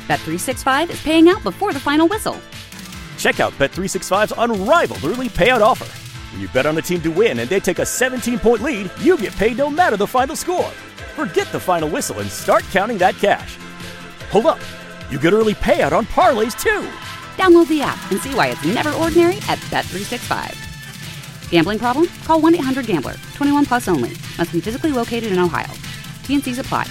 Bet365 is paying out before the final whistle. Check out Bet365's unrivaled early payout offer. When you bet on a team to win and they take a 17-point lead, you get paid no matter the final score. Forget the final whistle and start counting that cash. Hold up. You get early payout on parlays, too. Download the app and see why it's never ordinary at Bet365. Gambling problem? Call 1-800-GAMBLER. 21 plus only. Must be physically located in Ohio. T&Cs apply.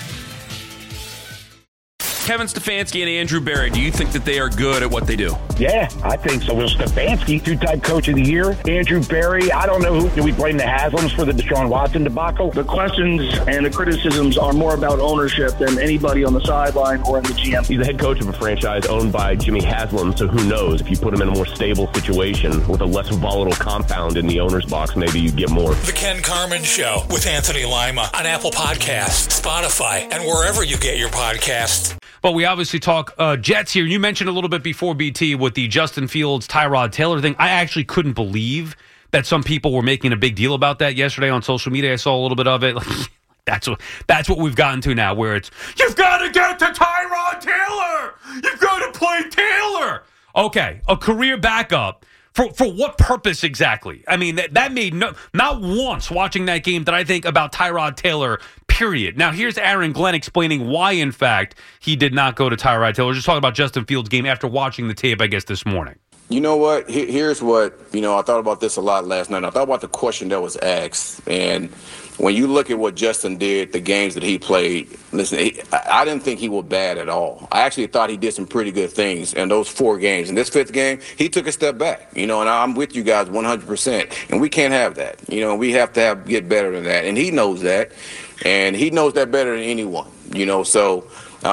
Kevin Stefanski and Andrew Berry, do you think that they are good at what they do? Yeah, I think so. Well, Stefanski, two-time coach of the year. Andrew Berry, I don't know who. Do we blame the Haslams for the Deshaun Watson debacle? The questions and the criticisms are more about ownership than anybody on the sideline or in the GM. He's the head coach of a franchise owned by Jimmy Haslam, so who knows? If you put him in a more stable situation with a less volatile compound in the owner's box, maybe you'd get more. The Ken Carman Show with Anthony Lima on Apple Podcasts, Spotify, and wherever you get your podcasts. But we obviously talk Jets here. You mentioned a little bit before, BT, with the Justin Fields, Tyrod Taylor thing. I actually couldn't believe that some people were making a big deal about that yesterday on social media. I saw a little bit of it. That's what we've gotten to now, where it's, you've got to get to Tyrod Taylor! You've got to play Taylor! Okay, a career backup. For what purpose exactly? I mean, that made not once watching that game did I think about Tyrod Taylor, period. Now, here's Aaron Glenn explaining why, in fact, he did not go to Tyrod Taylor. We're just talking about Justin Fields' game after watching the tape, I guess, this morning. You know what? Here's what, I thought about this a lot last night. I thought about the question that was asked. And when you look at what Justin did, the games that he played, listen, I didn't think he was bad at all. I actually thought he did some pretty good things in those 4 games. In this 5th game, he took a step back, and I'm with you guys 100%. And we can't have that. We have to get better than that. And he knows that. And he knows that better than anyone, so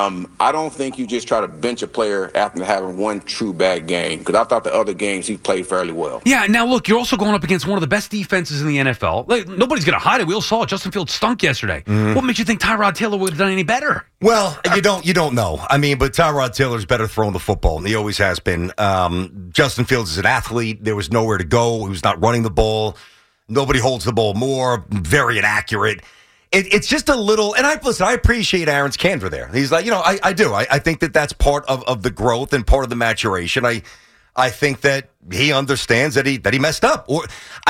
I don't think you just try to bench a player after having one true bad game, because I thought the other games he played fairly well. Yeah, now look, you're also going up against one of the best defenses in the NFL. Like, nobody's going to hide it. We all saw it. Justin Fields stunk yesterday. What makes you think Tyrod Taylor would have done any better? Well, you don't know. I mean, but Tyrod Taylor's better throwing the football, and he always has been. Justin Fields is an athlete. There was nowhere to go. He was not running the ball. Nobody holds the ball more. Very inaccurate. It's just a little, and I appreciate Aaron's candor there. He's like, I do. I think that that's part of the growth and part of the maturation. I think that he understands that he messed up. Or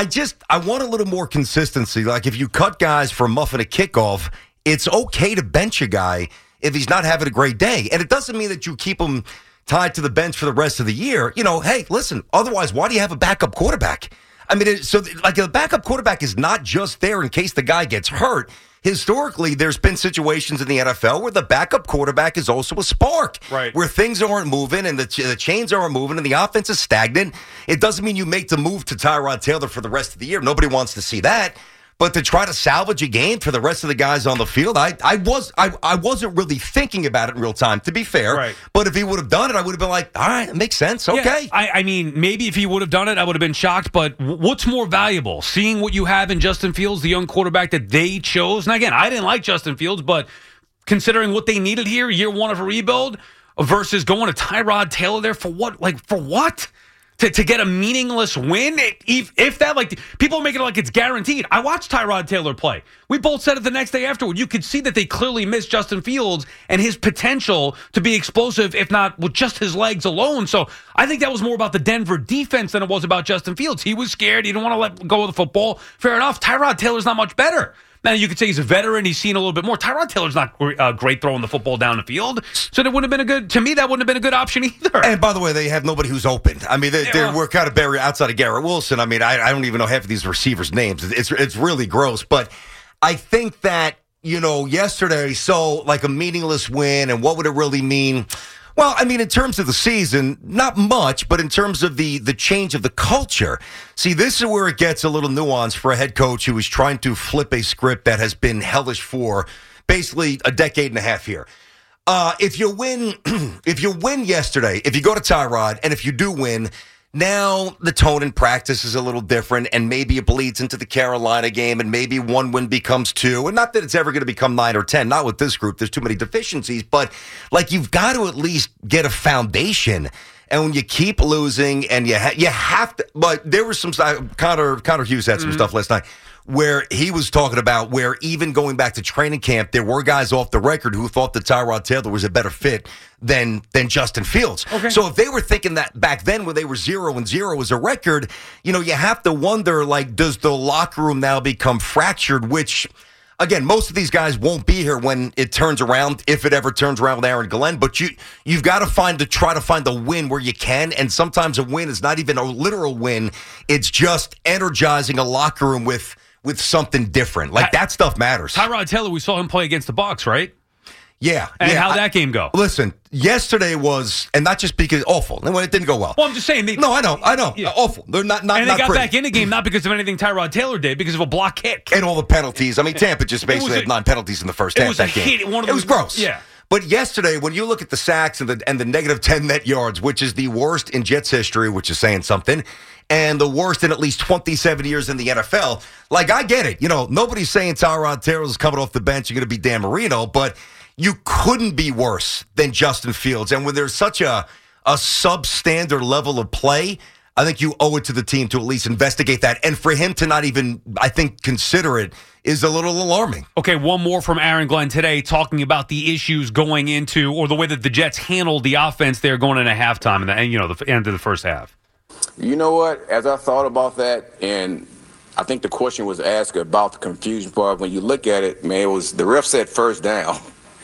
I want a little more consistency. Like, if you cut guys for muffing a kickoff, it's okay to bench a guy if he's not having a great day. And it doesn't mean that you keep him tied to the bench for the rest of the year. Hey, listen, otherwise, why do you have a backup quarterback? I mean, a backup quarterback is not just there in case the guy gets hurt. Historically, there's been situations in the NFL where the backup quarterback is also a spark, right? Where things aren't moving and the chains aren't moving and the offense is stagnant. It doesn't mean you make the move to Tyrod Taylor for the rest of the year. Nobody wants to see that. But to try to salvage a game for the rest of the guys on the field, I wasn't really thinking about it in real time, to be fair. Right. But if he would have done it, I would have been like, all right, it makes sense. Okay. Yeah, I mean, maybe if he would have done it, I would have been shocked. But what's more valuable? Seeing what you have in Justin Fields, the young quarterback that they chose. And again, I didn't like Justin Fields, but considering what they needed here, year one of a rebuild, versus going to Tyrod Taylor there for what? Like, for what? To get a meaningless win? If that, like, people make it like it's guaranteed. I watched Tyrod Taylor play. We both said it the next day afterward. You could see that they clearly missed Justin Fields and his potential to be explosive, if not with just his legs alone. So I think that was more about the Denver defense than it was about Justin Fields. He was scared. He didn't want to let go of the football. Fair enough. Tyrod Taylor's not much better. Now, you could say he's a veteran. He's seen a little bit more. Tyrod Taylor's not great throwing the football down the field. So that wouldn't have been to me, that wouldn't have been a good option either. And by the way, they have nobody who's open. I mean, we're kind of buried outside of Garrett Wilson. I mean, I don't even know half of these receivers' names. It's really gross. But I think that, yesterday, so like a meaningless win, and what would it really mean? Well, I mean, in terms of the season, not much, but in terms of the change of the culture. See, this is where it gets a little nuanced for a head coach who is trying to flip a script that has been hellish for basically a decade and a half here. If you win yesterday, if you go to Tyrod, and if you do win, now the tone in practice is a little different, and maybe it bleeds into the Carolina game, and maybe one win becomes 2. And not that it's ever going to become 9 or 10, not with this group. There's too many deficiencies, but like, you've got to at least get a foundation. And when you keep losing, and you have to, but there was some, Connor Hughes had some stuff last night. where he was talking about where even going back to training camp, there were guys off the record who thought that Tyrod Taylor was a better fit than Justin Fields. Okay. So if they were thinking that back then when they were 0-0 as a record, you have to wonder, like, does the locker room now become fractured, which... Again, most of these guys won't be here when it turns around, if it ever turns around with Aaron Glenn. But you've got to try to find a win where you can. And sometimes a win is not even a literal win. It's just energizing a locker room with something different. Like, that stuff matters. Tyrod Taylor, we saw him play against the Bucs, right? Yeah. And how'd that game go? Listen, yesterday was, and not just because awful. It didn't go well. Well, I'm just saying. No, I know. Yeah. Awful. They're not and they not got pretty. back in the game not because of anything Tyrod Taylor did, because of a block kick. And all the penalties. I mean, Tampa just basically had 9 penalties in the first half of that game. It was gross. Yeah. But yesterday, when you look at the sacks and the negative 10 net yards, which is the worst in Jets history, which is saying something, and the worst in at least 27 years in the NFL, like, I get it. Nobody's saying Tyrod Taylor's coming off the bench, you're going to be Dan Marino, but you couldn't be worse than Justin Fields. And when there's such a substandard level of play, I think you owe it to the team to at least investigate that. And for him to not even, I think, consider it is a little alarming. Okay, one more from Aaron Glenn today talking about the issues going into, or the way that the Jets handled the offense there going into halftime and the end of the first half. You know what? As I thought about that, and I think the question was asked about the confusion part. When you look at it, man, it was the ref said first down.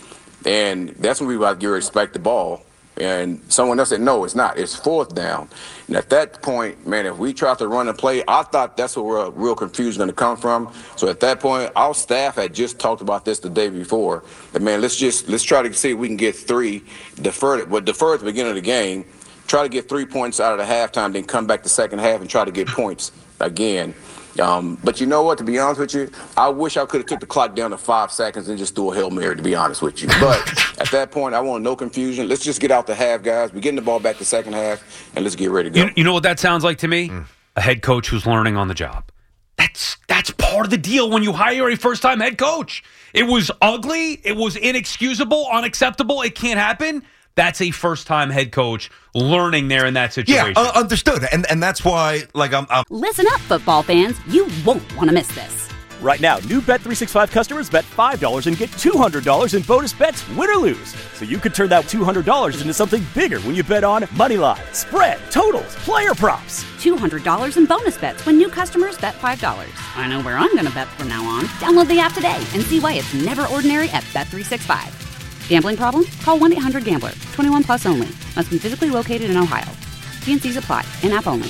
And that's when we were about to respect the ball. And someone else said, no, it's not. It's fourth down. And at that point, man, if we tried to run and play, I thought that's where real confusion going to come from. So at that point, our staff had just talked about this the day before. That, man, let's try to see if we can get 3, defer at the beginning of the game, try to get 3 points out of the halftime, then come back the second half and try to get points again. But you know what, to be honest with you, I wish I could have took the clock down to 5 seconds and just threw a Hail Mary, to be honest with you. But at that point, I want no confusion. Let's just get out the half, guys. We're getting the ball back the second half, and let's get ready to go. You know what that sounds like to me? A head coach who's learning on the job. That's part of the deal when you hire a first-time head coach. It was ugly. It was inexcusable, unacceptable. It can't happen. That's a first-time head coach learning there in that situation. Yeah, understood. And that's why, like, I'm... Listen up, football fans. You won't want to miss this. Right now, new Bet365 customers bet $5 and get $200 in bonus bets, win or lose. So you could turn that $200 into something bigger when you bet on money line, spread, totals, player props. $200 in bonus bets when new customers bet $5. I know where I'm going to bet from now on. Download the app today and see why it's never ordinary at Bet365. Gambling problem? Call 1-800-GAMBLER. 21 plus only. Must be physically located in Ohio. T&Cs apply. In-app only.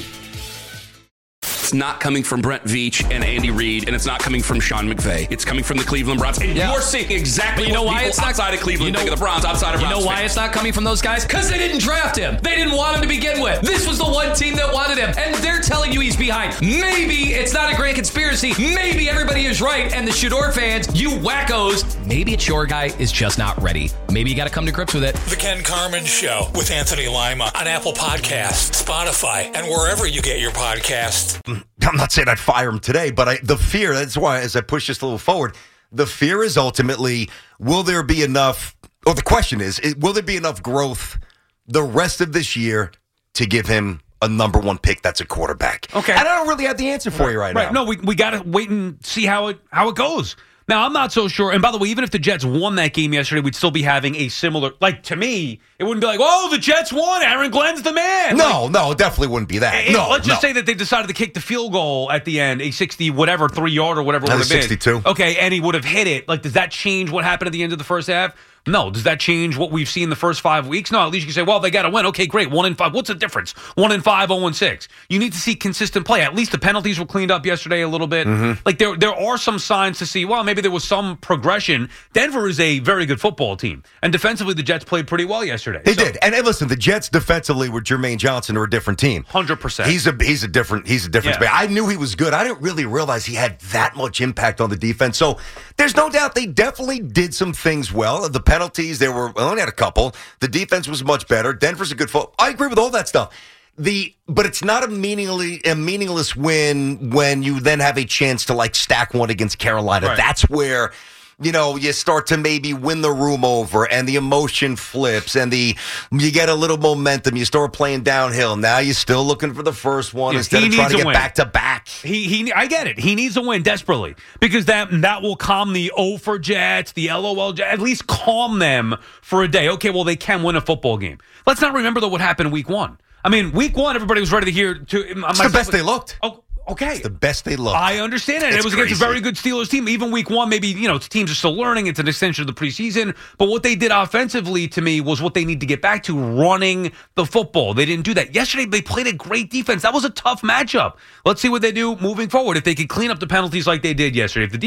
It's not coming from Brent Veach and Andy Reid, and it's not coming from Sean McVay. It's coming from the Cleveland Browns. And you're seeing exactly what people outside of Cleveland think of the Browns, outside of Browns. You know why it's not coming from those guys? Because they didn't draft him. They didn't want him to begin with. This was the one team that wanted him, and they're telling you he's behind. Maybe it's not a grand conspiracy. Maybe everybody is right, and the Shador fans, you wackos, maybe it's your guy is just not ready. Maybe you got to come to grips with it. The Ken Carman Show with Anthony Lima on Apple Podcasts, Spotify, and wherever you get your podcasts. I'm not saying I'd fire him today, but the fear, that's why as I push this a little forward, the fear is ultimately, will there be enough, or the question is, will there be enough growth the rest of this year to give him a number 1 pick that's a quarterback? Okay. And I don't really have the answer for you right now. No, we got to wait and see how it goes. Now, I'm not so sure. And by the way, even if the Jets won that game yesterday, we'd still be having a similar, like, to me, it wouldn't be like, oh, the Jets won. Aaron Glenn's the man. No, it definitely wouldn't be that. Let's just say that they decided to kick the field goal at the end, a 60-whatever, 3-yard or whatever it would have been. 62. Okay, and he would have hit it. Like, does that change what happened at the end of the first half? No. Does that change what we've seen the first 5 weeks? No. At least you can say, well, they got to win. Okay, great. 1-5. What's the difference? 1-5, 0-6. You need to see consistent play. At least the penalties were cleaned up yesterday a little bit. Mm-hmm. Like, there are some signs to see, well, maybe there was some progression. Denver is a very good football team. And defensively, the Jets played pretty well yesterday. They did. And listen, the Jets defensively with Jermaine Johnson are a different team. 100%. He's a different player. I knew he was good. I didn't really realize he had that much impact on the defense. So there's no doubt they definitely did some things well. The penalties, they only had a couple. The defense was much better. Denver's a good football. I agree with all that stuff. But it's not a meaningless win when you then have a chance to, like, stack one against Carolina. Right. That's where you start to maybe win the room over and the emotion flips and you get a little momentum, you start playing downhill. Now you're still looking for the first one instead of trying to get back to back. I get it. He needs a win desperately because that will calm the O for Jets, the LOL Jets, at least calm them for a day. Okay, well, they can win a football game. Let's not remember, though, what happened week one. I mean, week one, everybody was ready to hear. It's the best they looked. Oh, okay. It's the best they looked. I understand it. It was against a very good Steelers team. Even week one, maybe, teams are still learning. It's an extension of the preseason. But what they did offensively to me was what they need to get back to, running the football. They didn't do that. Yesterday, they played a great defense. That was a tough matchup. Let's see what they do moving forward. If they can clean up the penalties like they did yesterday. If the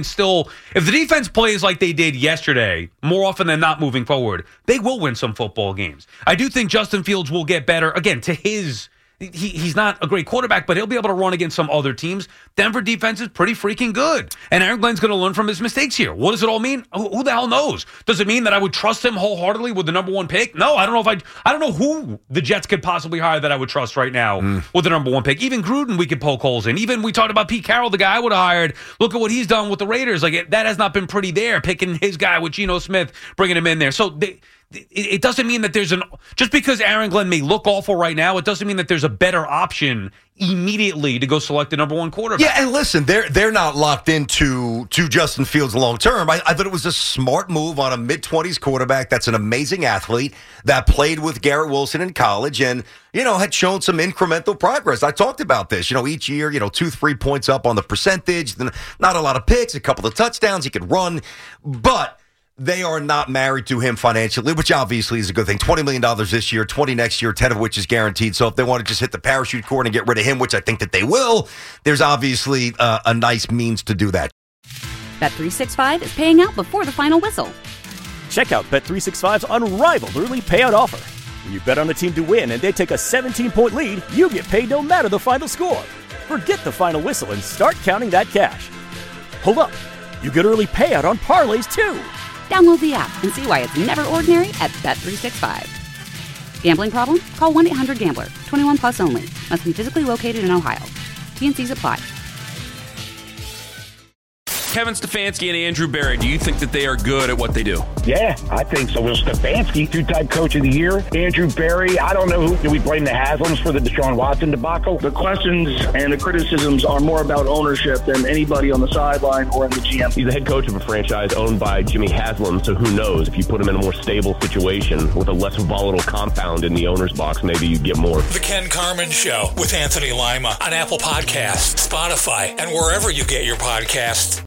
defense plays like they did yesterday, more often than not moving forward, they will win some football games. I do think Justin Fields will get better, again, to his... He's not a great quarterback, but he'll be able to run against some other teams. Denver defense is pretty freaking good. And Aaron Glenn's going to learn from his mistakes here. What does it all mean? Who the hell knows? Does it mean that I would trust him wholeheartedly with the number one pick? No, I don't know I don't know who the Jets could possibly hire that I would trust right now with the number one pick. Even Gruden we could poke holes in. Even we talked about Pete Carroll, the guy I would have hired. Look at what he's done with the Raiders. That has not been pretty there, picking his guy with Geno Smith, bringing him in there. So it doesn't mean that just because Aaron Glenn may look awful right now, it doesn't mean that there's a better option immediately to go select the number one quarterback. Yeah, and listen, they're not locked into Justin Fields long term. I thought it was a smart move on a mid-20s quarterback that's an amazing athlete that played with Garrett Wilson in college and, had shown some incremental progress. I talked about this, each year, 2-3 points up on the percentage, not a lot of picks, a couple of touchdowns, he could run, but they are not married to him financially, which obviously is a good thing. $20 million this year, $20 next year, 10 of which is guaranteed. So if they want to just hit the parachute cord and get rid of him, which I think that they will, there's obviously a nice means to do that. Bet365 is paying out before the final whistle. Check out Bet365's unrivaled early payout offer. When you bet on a team to win and they take a 17-point lead, you get paid no matter the final score. Forget the final whistle and start counting that cash. Hold up. You get early payout on parlays, too. Download the app and see why it's never ordinary at Bet365. Gambling problem? Call 1-800-GAMBLER. 21 plus only. Must be physically located in Ohio. T&Cs apply. Kevin Stefanski and Andrew Berry, do you think that they are good at what they do? Yeah, I think so. Will Stefanski, two-time coach of the year. Andrew Berry, I don't know do we blame the Haslams for the Deshaun Watson debacle? The questions and the criticisms are more about ownership than anybody on the sideline or in the GM. He's the head coach of a franchise owned by Jimmy Haslam, so who knows? If you put him in a more stable situation with a less volatile compound in the owner's box, maybe you get more. The Ken Carman Show with Anthony Lima on Apple Podcasts, Spotify, and wherever you get your podcasts.